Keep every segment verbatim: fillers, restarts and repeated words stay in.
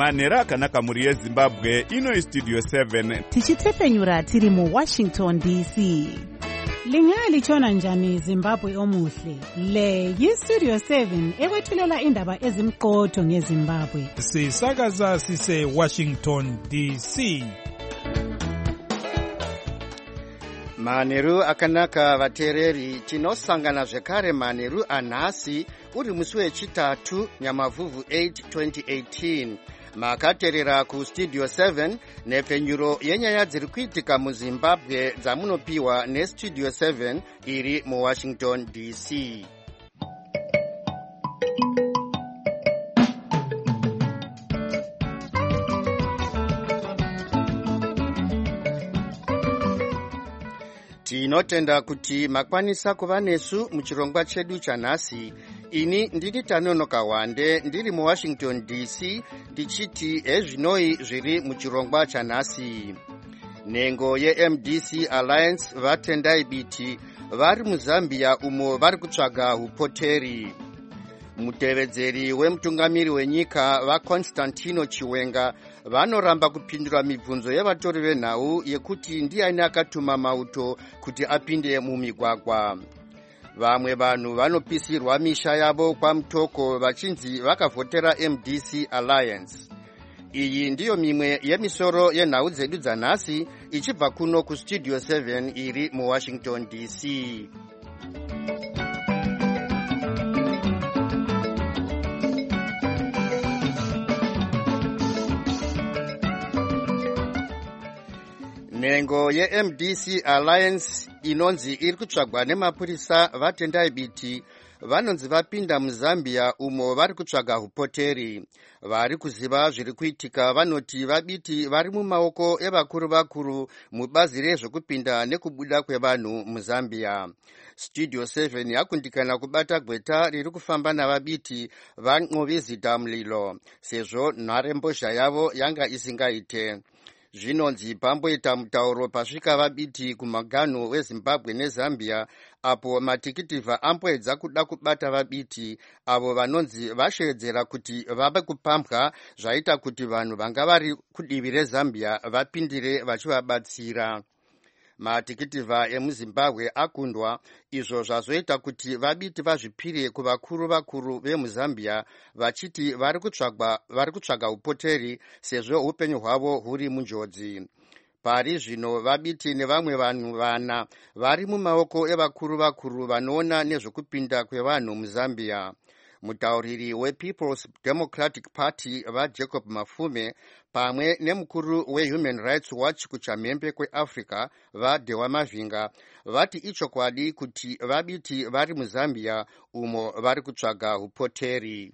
manhero akanaka mhuri yezimbabwe. Ino Studio seven tichitefenyura tiri mu Washington D C. Lingalitshona njani Zimbabwe omuhle? Le yi-Studio seven ekwethulela indaba ezimqotho ngeZimbabwe. Sisakaza sise Washington D C. Manheru akanaka vatereri, tinosangana zvekare manheru anhasi uri musi wechitatu Nyamavhuvhu eight twenty eighteen. Makaterera ku Studio seven nepfenyuro yenyaya dziri kuitika muZimbabwe dzamunopiwa neStudio seven iri muWashington D C. Tinotenda kuti makwanisa kuva nesu muchirongwa chedu chanhasi. Ini ndini Tanonoka Wande ndiri muWashington D C ndichiti ezvinoi zviri muchirongwa chanhasi. Nhengo yeM D C Alliance vatendai biti vari muZambia umo vari kutsvaga upoteri. Mutevedzeri wemutungamiri wenyika vaConstantino Chiwenga vanoramba kupindura mibvunzo yevatori venhau yekuti ndiani akatuma mauto kuti apinde mumigwagwa. Vamwe vanhu vanopisirwa misha yavo kwamutoko vachinzi vakavhotera M D C Alliance. Iyi ndiyo mimwe yemisoro yenhau dzedu dzanhasi ichibva kuno ku Studio seven iri muWashington D C. Nhengo yeM D C Alliance inonzi iri kutsvagwa nemapurisa vatendai biti vanonzi vapinda muZambia umo vari kutsvaga upoteri. Vari kuziva zviri kuitika vanoti vabiti vari mumaoko evakuru vakuru mubazi rezvekupinda nekubuda kwevanhu muZambia. Studio seven yakundikana kubata gweta riri kufamba navabiti van'ovizita mulilo sezvo nharembozha yavo yanga isingaite. Zvinonzi pamboita mutauro pasvika vabiti kumaganho weZimbabwe neZambia apo matikitivha amboedza kuda kubata vabiti avo vanonzi vashevedzera kuti vave kupambwa zvaita kuti vanhu vanga vari kudivi reZambia vapindire vachivabatsira. Matikitivha emuZimbabwe akundwa, izvo zvazoita kuti vabiti vazvipire kuvakuru vakuru vemuZambia vachiti vari kutsvaga vari kutsvaga upoteri sezvo upenyu hwavo huri munjodzi. Pari zvino vabiti nevamwe vanhu vana vari mumaoko evakuru vakuru vanoona nezvekupinda kwevanhu muZambia. Mutauriri wePeople's Democratic Party vaJacob Mafume pamwe nemukuru weHuman Rights Watch kuchamhembe kweAfrica vaDewa Mavinga vati ichokwadi kuti vabiti vari muZambia umo vari kutsvaga upoteri.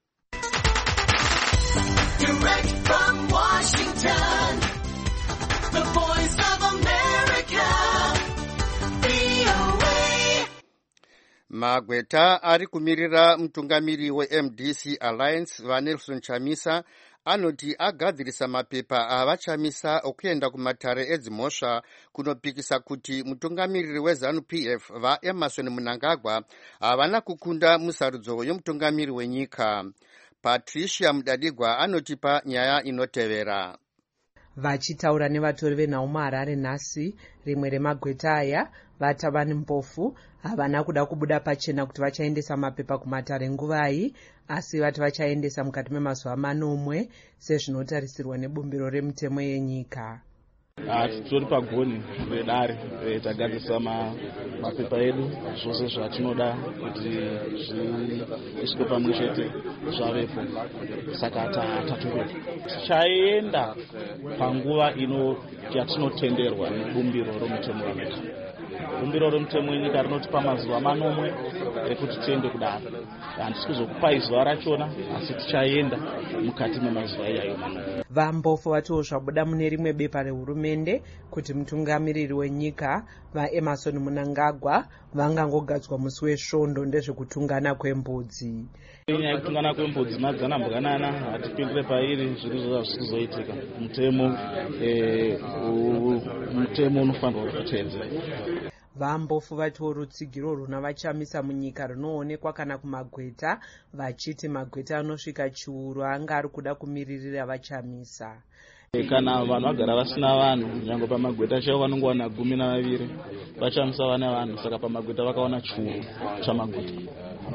Direct from Washington, the voice of America, V O A. Magweta ari kumirira mutungamiri weM D C Alliance vaNelson Chamisa anoti agadzirisa mapepa avachamisa okuenda kumatare edzimhosva kunopikisa kuti mutungamiriri weZanu P F vaEmerson Mnangagwa havana kukunda musarudzo yomutungamiri wenyika. Patricia Mudadigwa anotipa nyaya inotevera. Vachitaura nevatori venhau muHarare nhasi, rimwe remagweta aya vatava nembofu havana kuda kubuda pachena kuti vachaendesa mapepa kumatare nguvai, asi vati vachaendesa mukati memazuva manomwe sezvinotarisirwa nebumbiro remutemo yenyika. Titori pagoni redare tagadzisa mapepa edu zvose zvatinoda kuti zvisvike pamwe chete zvavepo, saka tatoropa tichaenda panguva ino yatinotenderwa nebumbiro romutemo wenyika. Bumbiro romutemo wenyika rinotipa mazuva manomwe ekuti tiende kudaro. Handisi kuzokupai zuva rachona, asi tichaenda mukati memazuva iyayo manomwe. Vambofu vatiwo zvabuda mune rimwe bepa rehurumende kuti mutungamiriri wenyika vaEmerson Mnangagwa vangangogadzwa musi wesvondo ndezvekutungana kwembudzi. Nyaya yekutungana kwembudzi madzana mbwanana hatipindire pairi, zviri zvazvisi kuzoitika. Mutemo mutemo unofanirwa kutedzwa. vambofu vatiwo rutsigiro runa vachamisa munyika runoonekwa kana kumagweta, vachiti magweta anosvika chiuru anga ari kuda kumiririra vachamisa. Kana vanhu vagara vasina vanhu, nyange pamagweta chaivo vanongowana gumi navaviri, vachamisa vane vanhu, saka pamagweta vakawana chiuru chamagweta.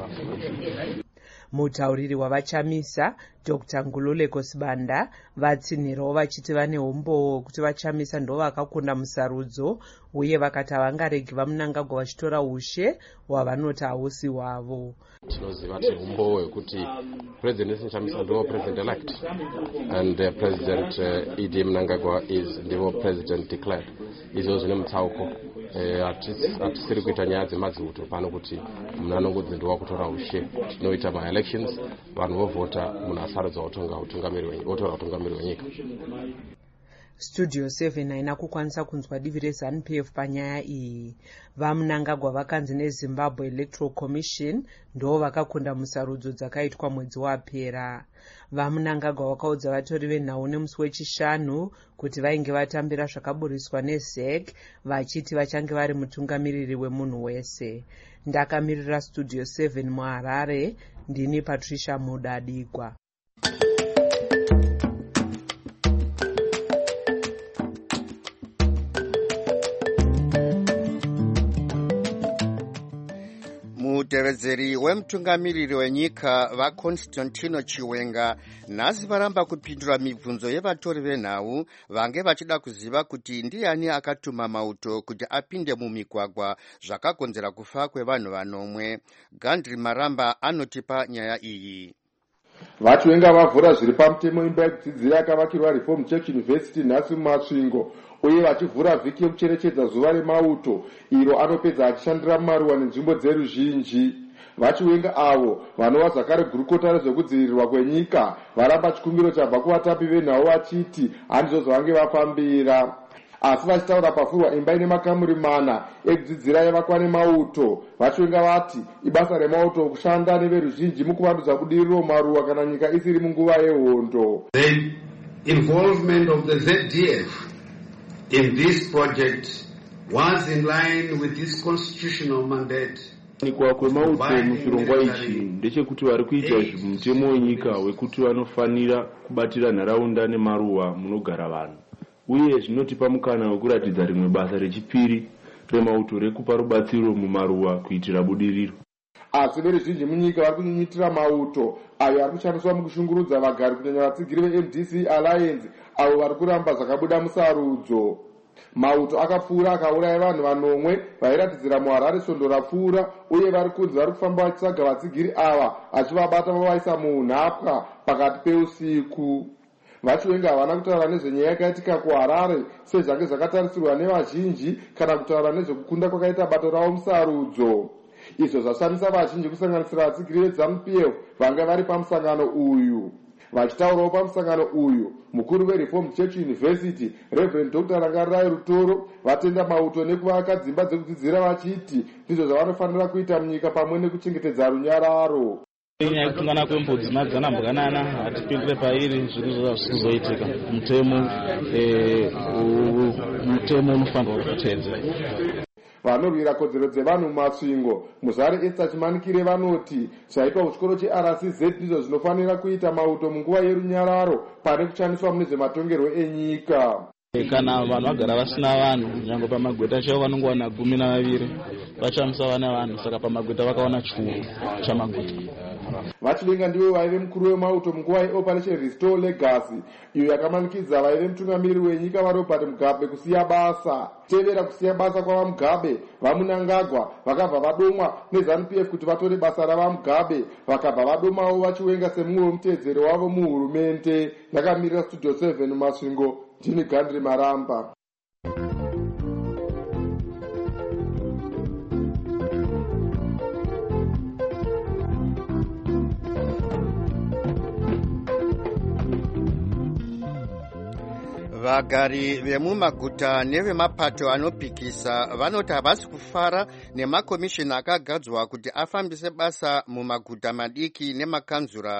Mutauriri wavachamisa Doctor Ngululeko Sibanda vatsinhirawo vachiti vane umbowo kuti vachamisa ndo vakakunda musarudzo, uye vakati havangaregi vaMnangagwa vachitora ushe hwavanoti hausi hwavo. Tinoziva kuti umbowo hwekuti President Chamisa ndo President elect and uh, President uh, E D Mnangagwa is ndivo President declared. Izvo zvine mutsauko. Hatisiri kuita nyaya dzemadziuto pano kuti munhu anongodzindiwa kutora ushe. Tinoita ma-elections, vanhu vovhota, munhu asarudzwa otora utungamiri hwenyika. Studio seven haina kukwanisa kunzwa divi reZANU P F panyaya iyi. VaMnangagwa vakanzi neZimbabwe Electoral Commission ndo vakakunda musarudzo dzakaitwa mwedzi wapera. VaMnangagwa vakaudza vatori venhau nemusi wechishanu kuti vainge vatambira zvakaburiswa neZ E C vachiti vachange vari mutungamiriri wemunhu wese. Ndakamirira Studio seven muHarare, ndini Patricia Mudadigwa. Mutevedzeri wemutungamiriri wenyika vaConstantino Chiwenga nhasi varamba kupindura mibvunzo yevatori venhau vange vachida kuziva kuti ndiani akatuma mauto kuti apinde mumigwagwa zvakakonzera kufa kwevanhu vanomwe. Gandri Maramba anotipa nyaya iyi. Vachiwenga vavhura zviri pamutemo imba yekudzidzira yakavakirwa Reform Church University nhasi muMasvingo, uye vachivhura vhiki yekucherechedza zuva remauto iro anopedza achishandira mumaruwa nenzvimbo dzeruzhinji. Vachiwenga avo vanova zvakare gurukota rezvekudzivirirwa kwenyika varamba chikumbiro chabva kuvatapi venhau vachiti handizvo zvavange vafambira. Asi vachitaura pafurwa imba ine makamuri mana ekudzidzira yavakwa nemauto, vachiwenga vati ibasa remauto kushanda neveruzhinji mukuvandudza budiriro maruwa kana nyika isiri munguva yehondo. The involvement of the Z D F in this project was in line with this constitutional mandate. Kuwanikwa kwemauto muchirongwa ichi ndechekuti vari kuita mutemo wenyika wekuti vanofanira kubatira nharaunda nemaruwa munogara vanhu, uye zvinotipa mukana wekuratidza rimwe basa rechipiri remauto rekupa rubatsiro mumaruwa kuitira budiriro. Asi veruzhinji munyika vari kunyunyitira mauto ayo ari kushandiswa mukushungurudza vagari kunyanya vatsigiri veM D C Alliance avo vari kuramba zvakabuda musarudzo. Mauto akapfuura akauraya vanhu vanomwe vairatidzira muHarare svondo rapfuura, uye vari kunzi vari kufamba vachitsvaga vatsigiri ava achivabata vavaisa muunhapwa pakati peusiku. Vachiwenga havana kutaura nezvenyaya yakaitika kuHarare sezvange zvakatarisirwa nevazhinji kana kutaura nezvekukunda kwakaita bato ravo musarudzo. Izvo zvashamisa vazhinji kusanganisira vatsigiri veZANU P F vanga vari pamusangano uyu. Vachitaurawo pamusangano uyu, mukuru weReform Church University Reverend Doctor Rangarirai Rutoro vatenda mauto nekuvaka dzimba dzekudzidzira vachiti ndizvo zvavanofanira kuita munyika pamwe nekuchengetedza runyararo. Nyaya yekutungana kwembudzi madzana mbwanana hatipindire pairi zviri zvisizoitika. Mutemo mutemo unofanirwa kuteedzera. Vanorwira kodzero dzevanhu mumasvingo muzare Esther Chimanikire vanoti zvaitwa kuchikoro cheR C Z ndizvo zvinofanira kuita mauto munguva yerunyararo pane kushandiswa mune zvematongerwo enyika. Kana vanhu vagara vasina vanhu, nyange pamagweta chaivo vanongowana gumi navaviri, vachamisa vane vanhu, saka pamagweta vakawana chiuru chamagweta. Vachiwenga ndivo vaive mukuru wemauto munguva yeOperation Restore Legacy iyo yakamanikidza vaive mutungamiriri wenyika vaRobert Mugabe kusiya basa. Tevera kusiya basa kwavaMugabe, vaMnangagwa vakabva vadomwa neZANU P F kuti vatore basa ravaMugabe, vakabva vadomawo Vachiwenga semumwe wemutedzeri wavo muhurumende. Ndakamirira Studio seven muMasvingo, ndini Gandri Maramba. Vagari vemumaguta nevemapato anopikisa vanoti havasi kufara nemakomishini akagadzwa kuti afambise basa mumaguta madiki nemakanzura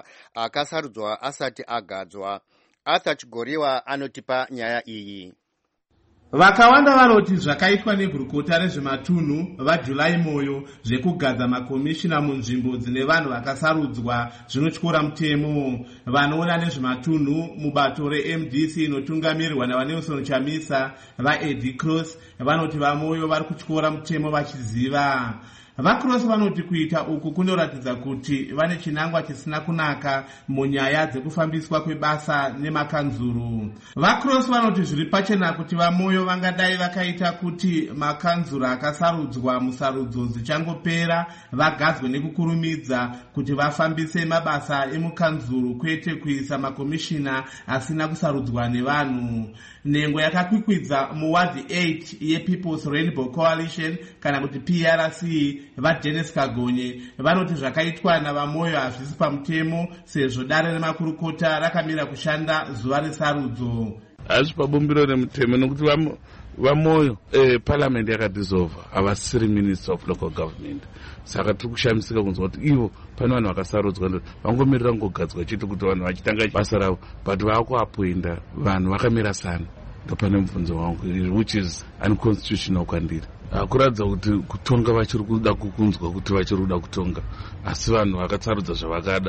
akasarudzwa asati agadzwa. Arthur Chigoriwa anotipa nyaya iyi. Vakawanda vanoti zvakaitwa negurukota rezvematunhu vaJuly Moyo zvekugadza makomishina munzvimbo dzine vanhu vakasarudzwa zvinotyora mutemo. Vanoona nezvematunhu mubato reM D C inotungamirirwa naVanelson Chamisa vaEddie Cross vanoti vaMoyo vari kutyora mutemo vachiziva. VaCross vanoti kuita uku kunoratidza kuti vane chinangwa chisina kunaka munyaya dzekufambiswa kwebasa nemakanzuru. VaCross vanoti zviri pachena kuti vaMoyo vangadai vakaita kuti makanzuru akasarudzwa musarudzo dzichangopera vagadzwe nekukurumidza kuti vafambise mabasa emukanzuru kwete kuisa makomishina asina kusarudzwa nevanhu. Nhengo yakakwikwidza muwadhi eight yePeople's Rainbow Coalition kana kuti P R C vaDennis Kagonye vanoti zvakaitwa navaMoyo hazvisi pamutemo sezvo dare remakurukota rakamira kushanda zuva resarudzo. Hazvi pabumbiro remutemo nokuti vaMoyo eh, parliament yakadissolva havasiri minister of local government. Saka tiri kushamisika kunzwa kuti ivo pane vanhu vakasarudzwa vangomirira ngogadzwa chete kuti vanhu vachitanga basa ravo but vakuapoinda vanhu vakamira sana. Ndopane mubvunzo wangu which is unconstitutional kwandiri. Kuratidza kuti kutonga vachiri kuda kukunzwa kuti vachiri kuda kutonga asi vanhu vakatsarudza zvavakada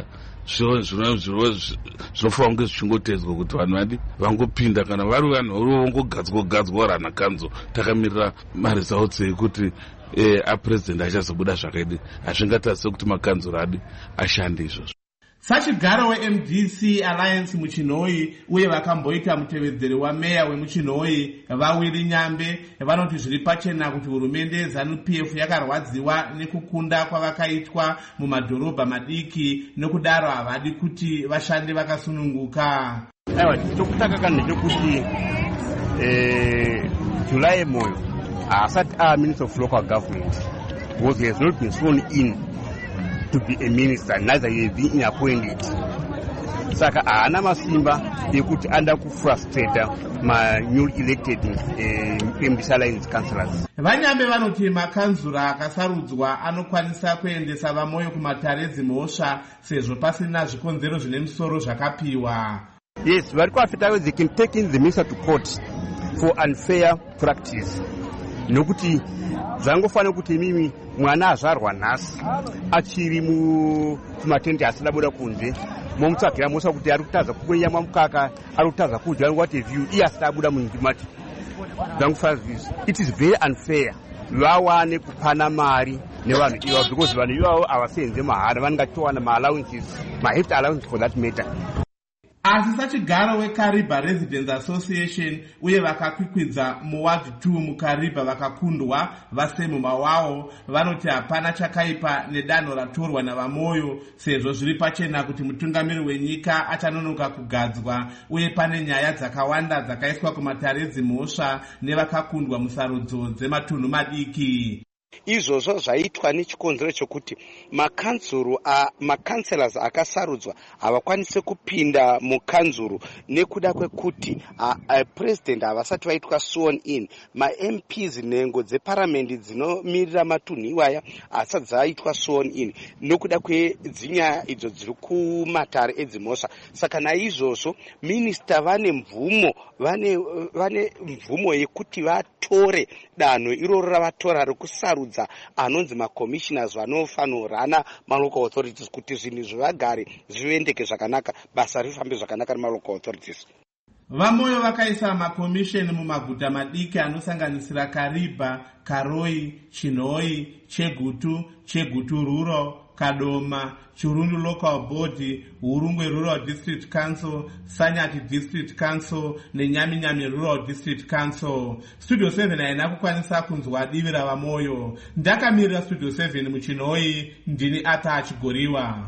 zvinofanira kunge zvichingotedzwa kuti vanhu vadi vangopinda kana vari vanhu vari vongogadzwa gadzwa rana kanzo takamirira maresults ekuti eh, apresident achazobuda zvakaidi hazvingatarisa kuti makanzuro adi ashande izvozvo. Sachigaro weM D C Alliance muChinhoyi uye vakamboita mutevedzeri wameya wemuChinhoyi vaWilly Nyambe vanoti zviri pachena kuti hurumende ZANU P F yakarwadziwa nekukunda kwavakaitwa mumadhorobha madiki nokudaro havadi kuti vashande vakasununguka. Aiwa chokutanga kana ndechekuti eh July Moyo asati a Minister of Local Government because he has not been sworn in to be a minister, neither he has been appointed. Saka haana masimba ekuti anda kufrustrate ma new elected uh, M D C Alliance councillors. Vanyambe vanoti makanzura akasarudzwa anokwanisa kuendesa vaMoyo kumatare dzimhosva sezvo pasina zvikonzero zvine musoro zvakapiwa. Yes, vari kuafita they can take in the minister to court for unfair practice. Nokuti zvangofanira kuti mimi mwana azvarwa nhasi achiri mumatende asina buda kunze momutsvagira mosa kuti ari kutadza kukwenya mukaka ari kutadza kudya what have you iye asina buda munzimati zvangofanira it is very unfair vawane kupana mari nevanhu ivavo because vanhu ivavo havasenze mahara vanongatowana maallowances maheft allowance for that matter. Asi sachigaro weKariba Residents Association uye vakakwikwidza muward two muKariba vakakundwa vasemu mawawo vanoti hapana chakaipa nedanho ratorwa navaMoyo sezvo zviri pachena kuti mutungamiri wenyika achanonoka kugadzwa uye pane nyaya dzakawanda dzakaiswa kumatare dzimhosva nevakakundwa musarudzo dzematunhu madiki. Izvozvo zvaitwa nechikonzero chokuti makanzuru makanselas akasarudzwa havakwanise kupinda mukanzuru nekuda kwekuti president havasati vaitwa sworn in. Ma-M Ps nhengo dzeparamendi dzinomirira matunhu iwaya hasati dzaitwa sworn in nokuda kwedzinyaya idzo dziri kumatare edzimhosva. Saka naizvozvo minista vane mvumo vane vane mvumo yekuti vatore danho iroro ravatora rekusarudza anonzi macommissioners vanofanirana malocal authorities kuti zvinhu zvivagare zviendeke zvakanaka basa rifambe zvakanaka nemalocal authorities. VaMoyo vakaisa makomisheni mumaguta madiki anosanganisira Kariba, Karoi, Chinhoyi, Chegutu, Chegutu Rural, Kadoma, Chirundu Local Board, Hurungwe Rural District Council, Sanyati District Council neNyaminyami Rural District Council. Studio seven haina kukwanisa kunzwa divi ravaMoyo. Ndakamirira Studio seven muChinhoyi, ndini Ata Chigoriwa.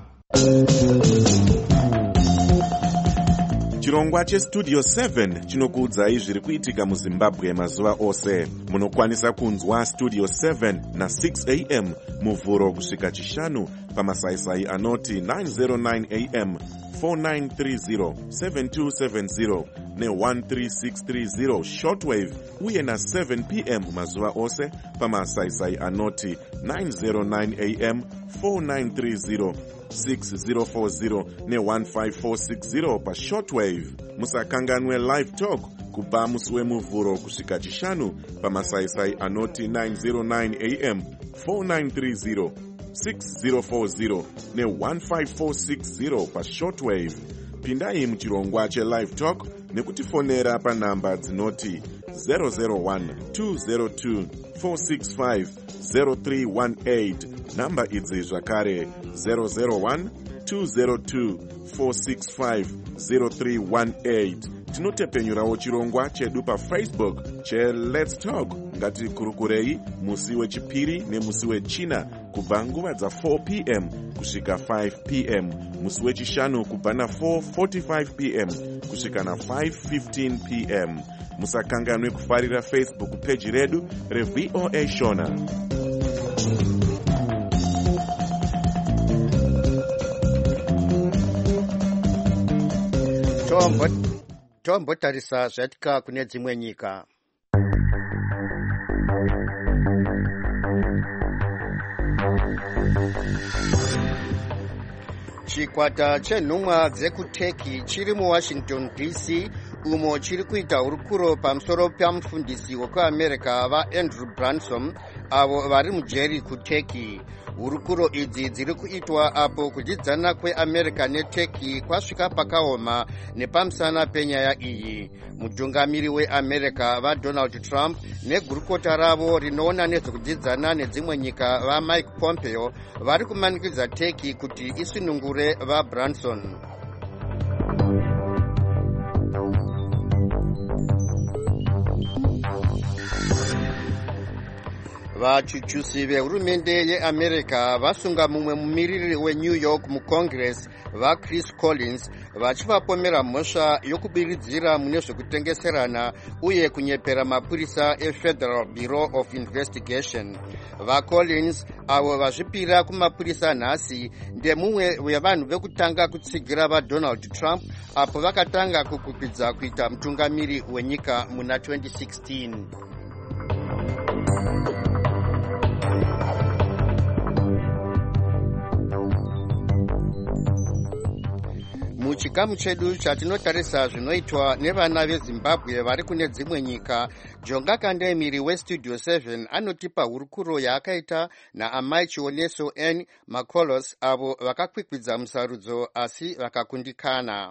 Chirongwa cheStudio seven chinokuudzai zviri kuitika muZimbabwe mazuva ose. Munokwanisa kunzwa Studio seven na six a m muvhuro kusvika chishanu pamasaisai anoti nine oh nine a m, four nine three zero, seven two seven zero ne one three six three zero shortwave uye na seven p m mazuva ose pamasaisai anoti nine oh nine a m, four nine three zero, six zero four zero ne one five four six zero pa shortwave. Musakanganwe live talk kubva musi wemuvhuro kusvika chishanu pamasaisai anoti nine oh nine a m, four nine three zero, six zero four zero ne one five four six zero pashortwave. Pindai muchirongwa chelive talk nekutifonera panhamba dzinoti zero zero one, two zero two, four six five, zero three one eight, namba idzi zvakare zero zero one, two zero two, four six five, zero three one eight. Tinotepenyurawo chirongwa chedu pafacebook cheLet's Talk. Ngatikurukurei musi wechipiri nemusi wechina kubva nguva dza four p m kusvika five p m, musi wechishanu kubva na four forty-five p m kusvika na five fifteen p m. Musakanganwe kufarira Facebook page redu reV O A Shona. Tombo tombotarisa zvatika kune dzimwe nyika. Chikwata chenhumwa dzekuTurkey chiri muWashington D C umo chiri kuita hurukuro pamusoro pamufundisi wekuAmerica vaAndrew Branson avo vari mujeri kuTurkey. Hurukuro idzi dziri kuitwa apo kudyidzana kweAmerica neTurkey kwasvika pakaoma nepamusana penyaya iyi. Mutungamiri weAmerica vaDonald Trump negurukota ravo rinoona nezvekudyidzana nedzimwe nyika vaMike Pompeo vari kumanikidza Turkey kuti isunungure vaBranson. Vachuchusi vehurumende yeAmerica vasunga mumwe mumiriri weNew York muCongress vaChris Collins vachivapomera mhosva yokubiridzira mune zvekutengeserana uye kunyepera mapurisa eFederal Bureau of Investigation. VaCollins avo vazvipira kumapurisa nhasi ndemumwe wevanhu vekutanga kutsigira vaDonald Trump apo vakatanga kukwikwidzwa kuita mutungamiri wenyika muna twenty sixteen. Muchikamu chedu chatinotarisa zvinoitwa nevana veZimbabwe vari kune dzimwe nyika, Jonga Kandemiri weStudio seven anotipa hurukuro yaakaita naamai Chioneso N. Makolos avo vakakwikwidza musarudzo asi vakakundikana.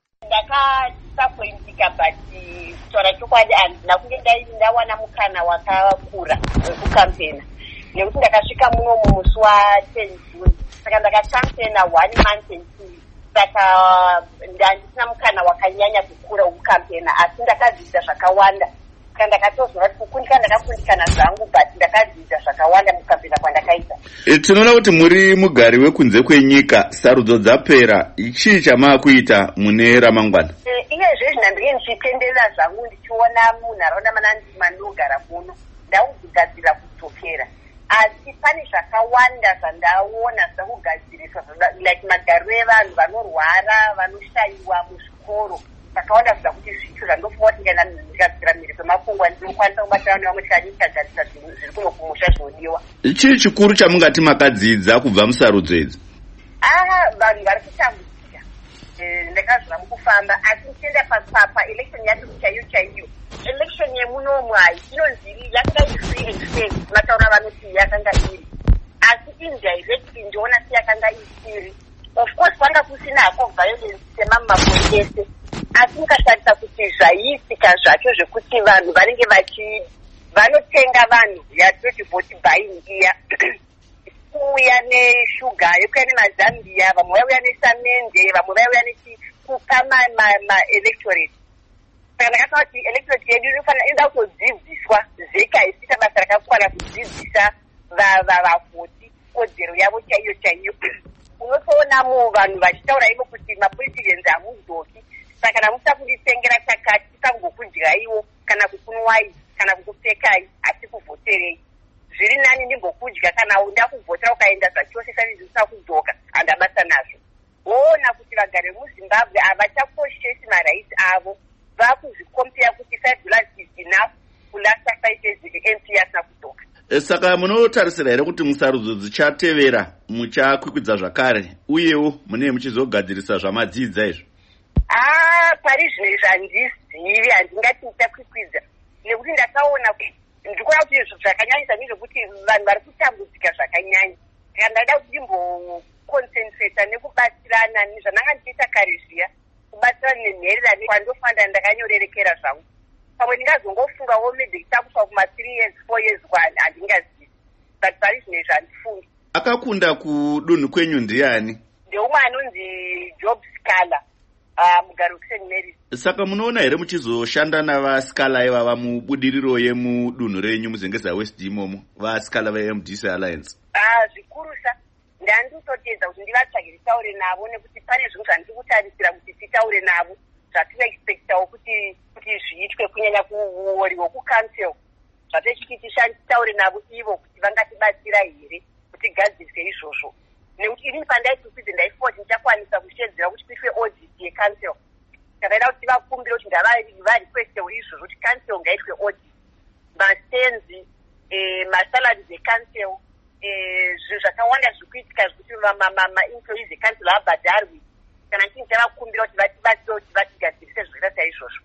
Ndakasappointika but kutaura chokwadi handina kunge ndawana mukana wakakura wekukampena nekuti ndakasvika muno mumusi wa10 June saka ndakacampena one month and two saka ndandisina mukana wakanyanya kukura wekukampena asi ndakadzidzisa zvakawanda saka ndakatozora kuti kukundika ndakakundikana zvangu but ndakadzidzisa zvakawanda mukampena kwandakaita. Tinoona kuti muri mugari wekunze kwenyika, sarudzo dzapera, chii chamaakuita mune ramangwana? Iyezve ndinenge ndichitenderera zvangu ndichiona munharaunda mandinogara muno ndaakugadzirira kudzokera, asi pane zvakawanda zvandaona zvakugadzirisa like magariro evanhu vanorwara vanoshayiwa muzvikoro zvakawanda zvoda kuti zvicho zvandofunga kuti ndikadzira mhiri kwemakungwa ndinokwanisa kubatana nevamwe tikani tikagadzirisa zviri kuno kumusha zvinodiwa. Chii chikuru chamungati makadzidza kubva musarudzo idzi? Ah, vanhu vari kutambudzika ndakazvona mukufamba asi ndichienda paelection yacho chaiyo chaiyo election yemunomu hai inonzi yakanga iri free and fair mataura vanoti yakanga iri asi indirectly ndiona seyakanga isiri. Of course kwanga kusinako violence semamumapuri ese asi mukatarisa kuti zvaiitika zvacho zvekuti vanhu vanenge vachi vanotenga vanhu yatoti voti buying iya kuuya neshuga yekuuya nemazambia, vamwe vauya nesamende, vamwe vauya nekupa maelectorate. Saka ndakasema kuti electorate yedu inoda kutodzidziswa zeka isita basa rakakwana kudzidzisa vavoti kodzero yavo chaiyo chaiyo. Unotoona mu vanhu vachitaura ivo kuti mapoliticians hamudzoki saka namusa kunditengera chakati tisangokudyiwa kana kukunwai kana kukupfekai asi kuvhoterei. Zviri nani ndimbokudya kana ndakuvhotera ukaenda zvachose sani ndisina kudzoka handabasa nazvo. Woona kuti vagari muZimbabwe havachakoshesi maraisi avo, vakuzvikompera kuti five dollars is enough kulasta five years M P asina kudzoka. Saka munotarisira here kuti musarudzo dzichatevera muchakwikwidza zvakare uyewo mune muchizogadzirisa zvamadzidza izvo? Ah, pari zvimwe zvandizivi handingati ndichakwikwidza nekuti ndakaona ndikuona kuti izvo zvakanyanyisa nezvekuti vanhu vari kutambudzika zvakanyanya kana ndaida kuti ndimboconcentrata nekubatsirana nezvananga ndichiita kare zviya kubatsirana nenhererano kwandofanira ndakanyorerekera zvangu pamwe ndingazongofungawo maybe takusva kuma three years four years kwane handingazivi but pari zvimwe zvandifunga. Akakunda kudunhu kwenyu ndiani? Ndeumwe anonzi Job Scala mugari wekuSaint Mary's. Saka munoona here muchizoshanda navaskala ivava mubudiriro yemudunhu renyu muZengeza West imomo vaskala ve-M D C Alliance? Ah, zvikurusa ndanditotedza kuti ndivatsvage titaure navo nekuti pane zvinhu zvandiri kutarisira kuti titaure navo zvatinoexpectawo kuti kuti zviitwe kunyanya kuwori hwekucancel zvatechiti titaure navo ivo kuti vangatibatsira here kuti gadzirise izvozvo nekuti ini pandaitupidze ndaifoti ndichakwanisa kushedzera kuti kuitwe audit yecancel takaida kuti vakumbire kuti ndavarequestewo izvozvo kuti cancel ngaitwe audit mastenzi masalaries ecancel zvinhu zvakawanda zviri kuitika zvekuti maemployees ecancel abhadharwi kana chini chavakumbira kuti vatibatsire kuti vatigadzirise zvakaita saizvozvo.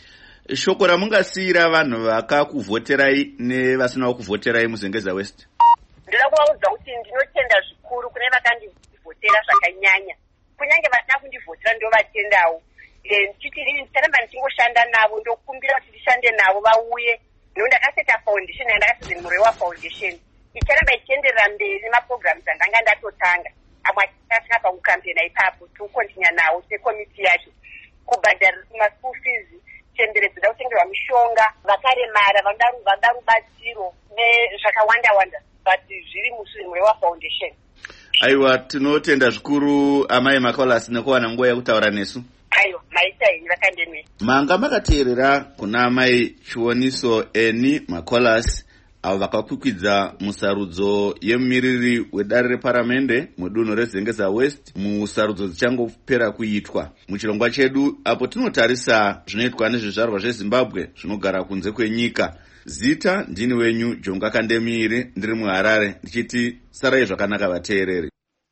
Shoko ramungasiyira vanhu vakakuvhoterai nevasinawo kuvhoterai muZengeza West? Ndoda kuvaudza kuti ndinotenda zvikuru kune vakandivhotera zvakanyanya kunyange vasina kundivhotera ndovatendawo ndichiti ini ndicharamba ndichingoshanda navo ndokumbira kuti ndishande navo vauye no ndakaseta foundation yandakaseta Murewa Foundation icharamba ichienderera mberi nemaprograms andanga ndatotanga amwe achikasvika pakukampena ipapo tikukontinya nawo sekomiti yacho kubhadharira maschool fees chemberedzo da kutengerwa mishonga vakaremara vanoda rubatsiro nezvakawanda wanda but zviri muMurewa Foundation. Aiwa, tinotenda zvikuru amai Makolas nekuwana nguva yekutaura nesu. Aiwa, maita ini vakandemera. Manga makateerera kuna amai Chioniso Eni Makolas avo vakakwikwidza musarudzo yemumiriri wedare reparamende mudunhu reZengeza West musarudzo dzichangopera kuitwa muchirongwa chedu apo tinotarisa zvinoitwa nezvizvarwa zveZimbabwe zvinogara kunze kwenyika. Zita ndini wenyu Jonga Kandemire ndiri muHarare ndichiti sarai zvakanaka vateereri.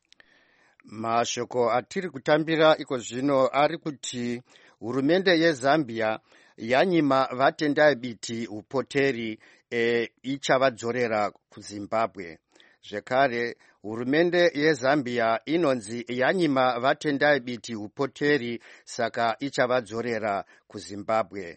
Mashoko atiri kutambira iko zvino ari kuti hurumende yeZambia yanyima vatendai biti upoteri e, ichavadzorera kuZimbabwe. Zvekare hurumende yeZambia inonzi yanyima vatendai biti upoteri saka ichavadzorera kuZimbabwe.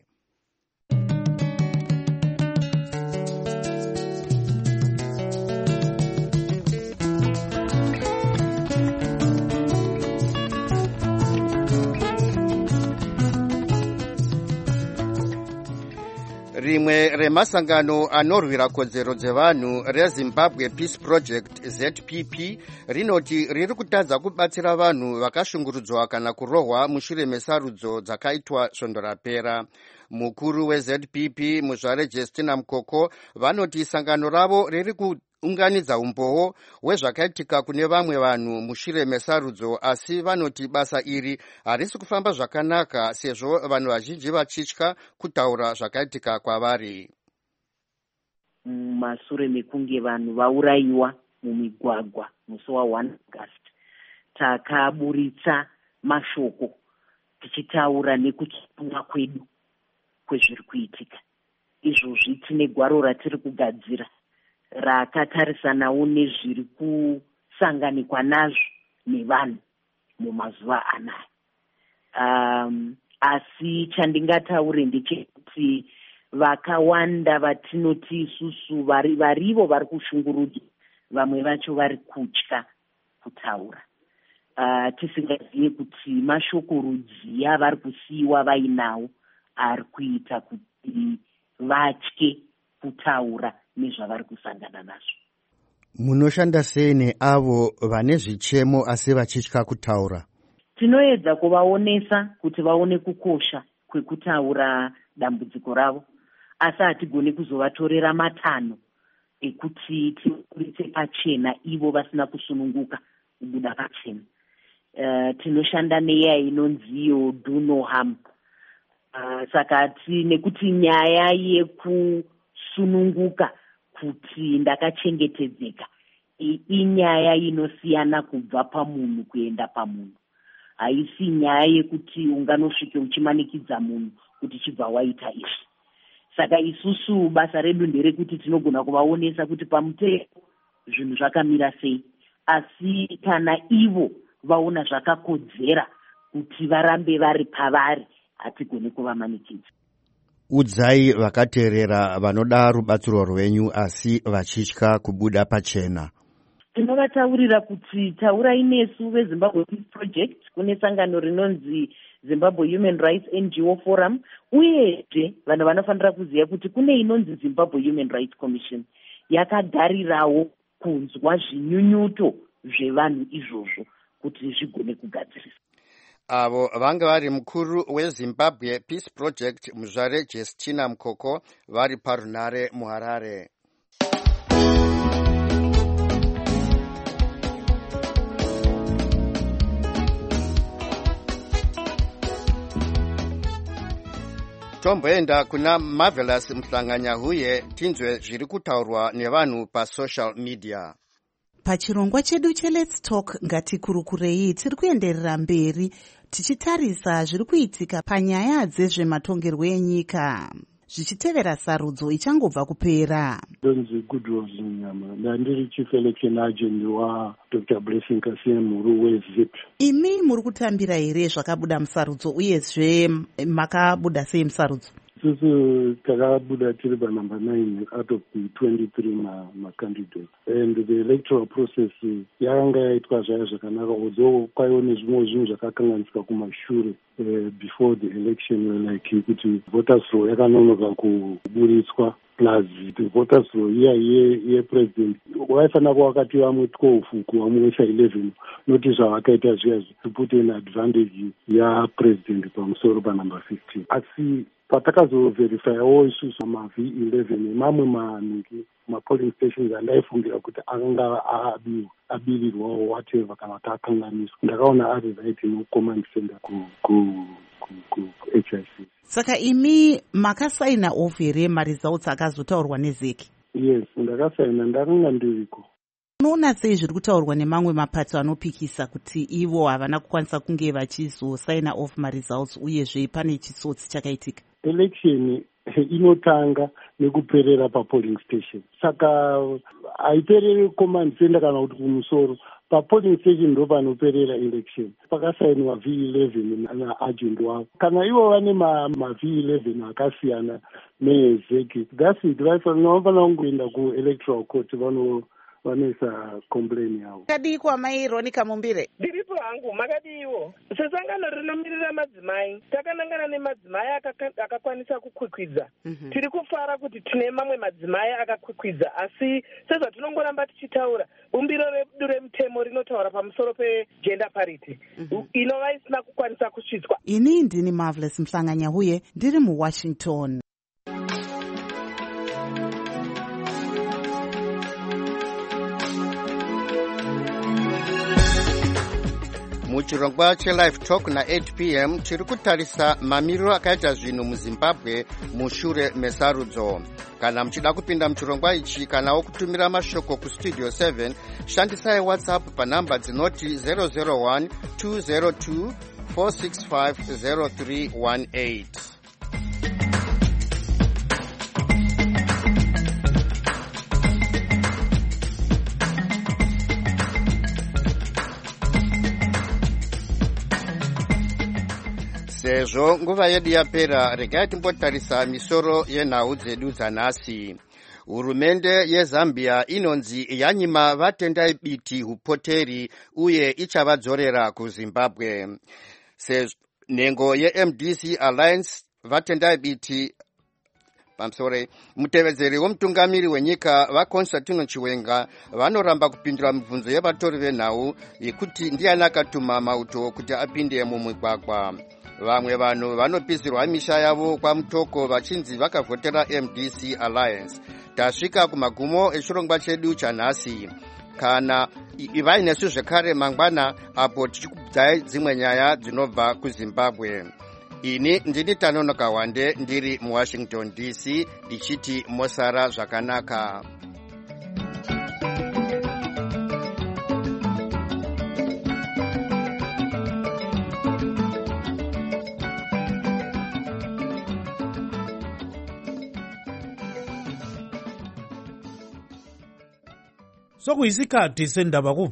Rimwe remasangano anorwira kodzero dzevanhu reZimbabwe Peace Project Z P P rinoti riri kutadza kubatsira vanhu vakashungurudzwa kana kurohwa mushure mesarudzo dzakaitwa svondo rapera. Mukuru weZ P P Muzvare Justina Mukoko vanoti sangano ravo riri kuunganidza umboo hwezvakaitika kune vamwe vanhu mushure mesarudzo, asi vanoti basa iri harisi kufamba zvakanaka sezvo vanhu vazhinji vachitya kutaura zvakaitika kwavari. Mashure mekunge vanhu vaurayiwa mumigwagwa musi wa one August takaburitsa mashoko tichitaura nekuchipumwa kwedu kwezviri kuitika. Izvozvi tine gwaro ratiri kugadzira rakatarisanawo nezviri kusanganikwa nazvo nevanhu mumazuva anaya. Um, asi chandingataure ndechekuti vakawanda vatinoti isusu vari varivo vari kushungurudzwa, vamwe vacho vari kutya kutaura. Uh, tisingazive kuti mashoko rudziya vari kusiyiwa vainawo ari kuita kuti vatye kutaura nezvavari kusangana nazvo. Munoshanda sei neavo vane zvichemo asi vachitya kutaura? Tinoedza kuvaonesa kuti vaone kukosha kwekutaura dambudziko ravo, asi hatigoni kuzovatorera matanho ekuti tiburitse pachena ivo vasina kusununguka kubuda pachena. Uh, tinoshanda neya inonziyo do no harm. Uh, saka nekuti nyaya yekusununguka kuti ndakachengetedzeka inyaya inosiyana kubva pamunhu kuenda pamunhu. haisi nyaya yekuti unganosvike uchimanikidza munhu kuti chibva waita izvi. Saka isusu basa redu nderekuti tinogona kuvaonesa kuti pamutemo zvinhu zvakamira sei, asi kana ivo vaona zvakakodzera kuti varambe vari pavari hatigoni kuvamanikidza. Udzai vakateerera vanoda rubatsiro rwenyu asi vachitya kubuda pachena. Tinovataurira kuti taurai nesu veZimbabwe Peace Project kune sangano rinonzi Zimbabwe Human Rights N G O Forum, uyezve vanhu vanofanira kuziva kuti kune inonzi Zimbabwe Human Rights Commission yakagarirawo kunzwa zvinyunyuto zvevanhu izvozvo kuti zvigone kugadzirisa. Avo vanga vari mukuru weZimbabwe Peace Project Muzvare Justina Mukoko vari parunare muHarare. Tomboenda kuna Marvelous Mhlanganyahuye tinzwe zviri kutaurwa nevanhu pasocial media. Pachirongwa chedu che Let's Talk ngatikurukurei tiri kuenderera mberi tichitarisa zviri kuitika panyaya dzezvematongerwo enyika zvichitevera sarudzo ichangobva kupera. Donzi Goodwill Zinyama ndandiri chief election agent wa Doctor Blessing Kasien Muru weZip. Imi muri kutambira here zvakabuda musarudzo uyezve makabuda sei musarudzo? Isusu takabuda tiri pa number nine out of the twenty-three ma, ma candidates, and the electoral process yakanga yaitwa zvaya zvakanaka, although kwaiwo nezvimwe zvinhu zvakakanganisika kumashure uh, before the election, like kuti voters roll yakanonoka kuburitswa plus the voters roll iya ye president waifanira kuva wakati vamwe twelve kuvamwesa eleven, noti zvavakaita zviya to put an advantage yapresident pamusoro panumber fifteen. Asi patakazoverifyawo isusu ma-V eleven nemamwe manhingi ma-polling stations andaifungira kuti akanga abirirwawo whatever kana kuti akanganiswa, ndakaona ari right no-command center ku-H I C. Saka imi makasaina off here maresults akazotaurwa nezeki? Yes, ndakasaina, ndakanga ndiriko. Unoona sei zviri kutaurwa nemamwe mapato anopikisa kuti ivo havana kukwanisa kunge vachizosaina off maresults uyezve pane chisotsi chakaitika? Election inotanga nekuperera papolling station, saka haipereri command center kana kuti kumusoro. Papolling station ndo panoperera election, pakasainwa V eleven naagent wavo. Kana ivo vane ma-V eleven akasiyana neezeki, that's it. Vanofanira kungoenda ku-electoral court vano vanoisa complain yavo. Makadikwa mai Ronica Mumbire? Ndiripo hangu, makadiwo. Sesangano rinomirira madzimai takanangana nemadzimai akakwanisa kukwikwidza. Mm-hmm. Tiri kufara kuti tine mamwe madzimai akakwikwidza, asi sezvatinongoramba tichitaura bumbiro redu remutemo rinotaura pamusoro pegender parity. Mm-hmm. Inova isina kukwanisa kusvitswa. Ini ndini Marvelous Mhlanganyahuye ndiri muWashington. Muchirongwa cheLive Talk na eight p m tiri kutarisa mamiriro akaita zvinhu muZimbabwe mushure mesarudzo. Kana muchida kupinda muchirongwa ichi kana kutumira mashoko kustudio seven, shandisai WhatsApp panhamba dzinoti zero zero one two zero two four six five zero three one eight. Sezvo nguva yedu yapera, regai timbotarisa misoro yenhau dzedu dzanhasi. Hurumende yeZambia inonzi yanyima vatendai biti hupoteri uye ichavadzorera kuZimbabwe. Nhengo ye-M D C Alliance vatendai biti Pamsore, mutevedzeri womutungamiri wenyika vaConstantino Chiwenga vanoramba kupindura mibvunzo yevatori venhau yekuti ndiani akatuma mauto kuti apinde mumigwagwa. Vamwe vanhu vanopisirwa misha yavo kwamutoko vachinzi vakavhotera M D C Alliance. Tasvika kumagumo echirongwa chedu chanhasi. Kana vainesu zvekare mangwana apo tichikudzai dzimwe nyaya dzinobva kuZimbabwe. Ini ndini Tanonoka Wande ndiri muWashington D C ndichiti mosara zvakanaka. sokuyisikhathi sendaba